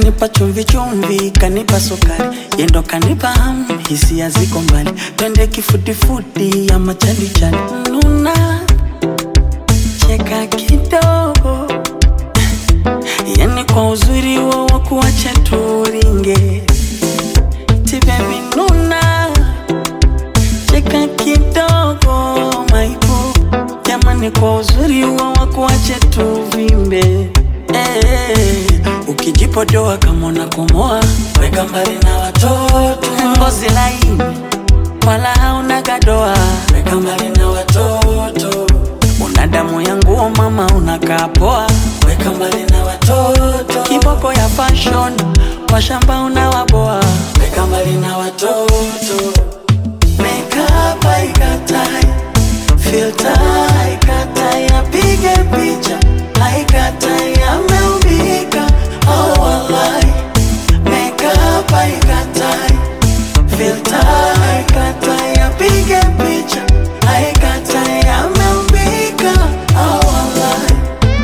Kanipa chumvi chumvi, kanipa sukari, yendo kanipa hamu, hisia ziko mbali. Twende kifuti ya machali chali. Nuna cheka kidogo, yani kwa uzuri wa kuacha turinge. Ti baby nuna cheka kidogo, maipo jamani, kwa uzuri wa kuacha tuvimbe. Ukijipodoa kama unakomoa, weka mbali na watoto. Ngozi laini wala hauna gadoa, weka mbali na watoto. Una damu yangu mama, unakaa poa, weka mbali na watoto. Kiboko ya fashion, washamba unawaboa, weka mbali na watoto. Makeup haikatai, filter haikatai, apige picha haikatai, ameubika oh wallahi. Makeup haikatai, filter haikatai, apige picha haikatai, ameubika oh wallahi.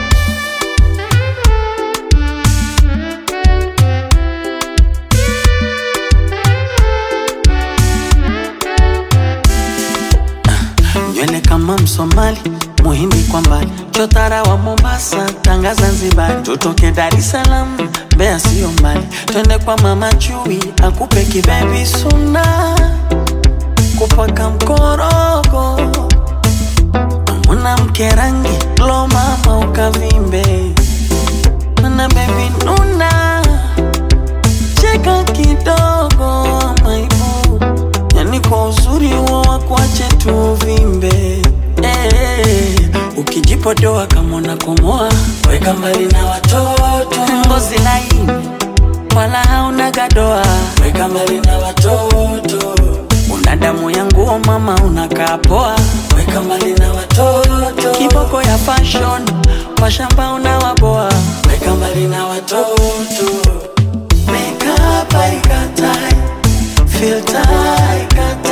Nywele kama Msomali, Muhindi kwa mbali, chotara wa Mombasa, Tanga Zanzibar. Tutoke Dar es Salaam, Mbeya sio mbali. Twende kwa mama Chui, akupe kibebi suna, kupaka mkorogo. Mwanamke rangi, lo mama ukavimbe. Mana baby nuna cheka kidogo, maibu yani kwa uzuri wa kuache tuvimbe. Ukijipodoa kama unakomoa, weka mbali na watoto. Ngozi laini wala hauna gadoa, weka mbali na watoto. Una damu yangu mama, unakaa poa, weka mbali na watoto. Kiboko ya fashion, washamba unawaboa, weka mbali na watoto. Makeup haikatai, filter haikatai,